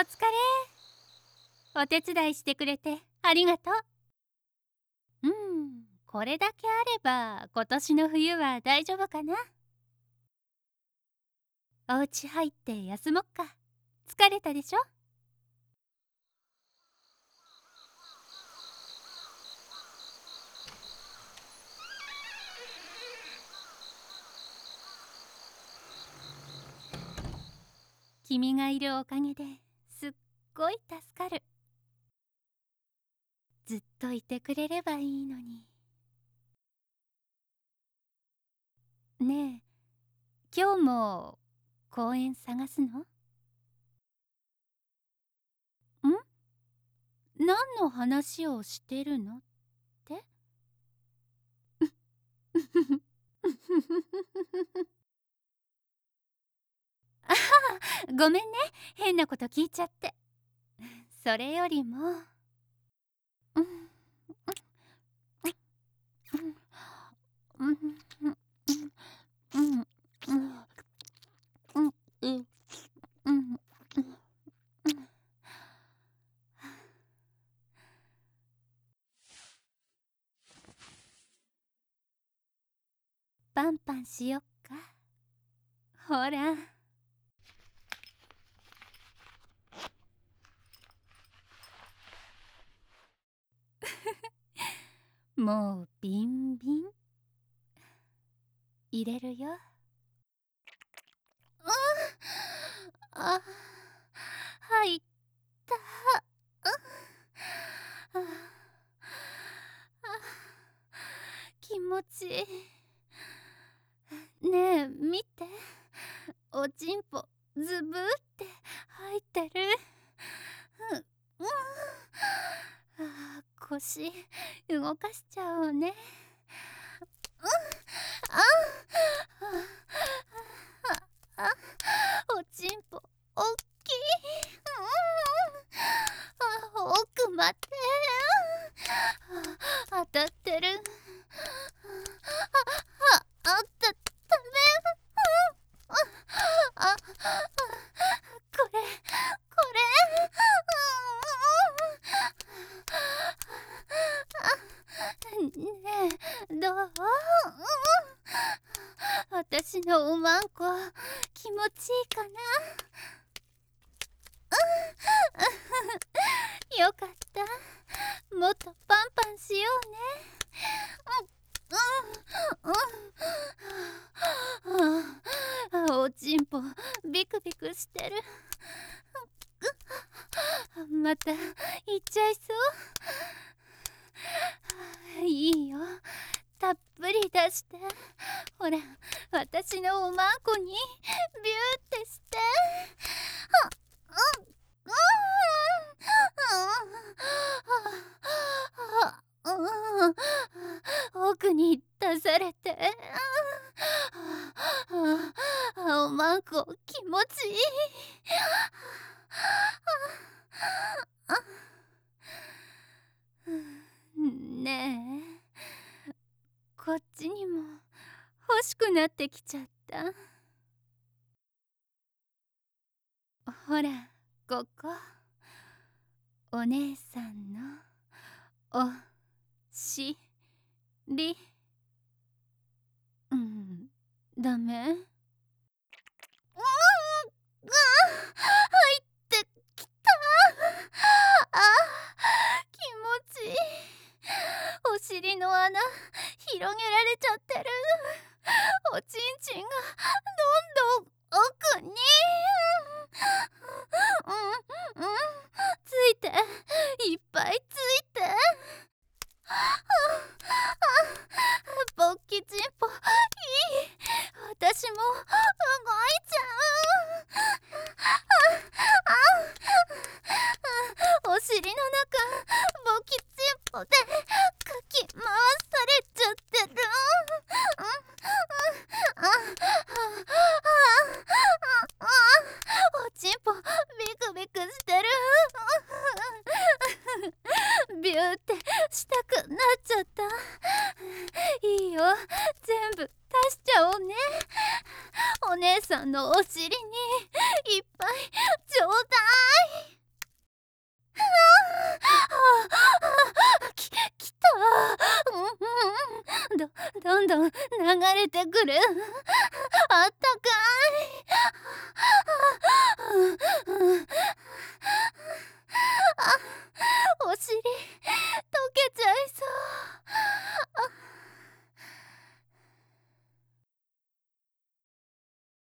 疲れ。お手伝いしてくれてありがとう。これだけあれば今年の冬は大丈夫かな。お家入って休もっか。疲れたでしょ。君がいるおかげですっごい助かる。ずっといてくれればいいのに。ねえ、今日も公園探すの？何の話をしてるのって？ごめんね、変なこと聞いちゃって。それよりも、パンパンしよっか。ほら。もうビンビン入れるよ。入った。気持ちいい。ねえ見て、おちんぽズブーって入ってる。腰動かしちゃおうね。おちんぽおっきい。奥まで当たってる。ダメ。これねえ、どう？私のおまんこ気持ちいいかな？よかった。もっとパンパンしようね。おちんぽビクビクしてる。また行っちゃいそう。いいよ、たっぷり出して。ほら、私のおまんこにビューってして。奥に出されて。おまんこ気持ちいい。ねえ、こっちにも欲しくなってきちゃった。ほら、ここお姉さんのおしり。ダメ？入ってきた。気持ちいい。お尻の穴広げられちゃってる。おちんちんがどんどん奥に。ついて、いっぱいついて。勃起ちんぽいい。私も動いちゃう。お尻の中勃起ちんぽでかき回されちゃってる。おちんぽビクビクしてる。ビューってしたくなっちゃった。いいよ、全部出しちゃおうね。お姉さんのお尻にいっぱいちょうだい。 来た。どんどん流れてくる。あったかい。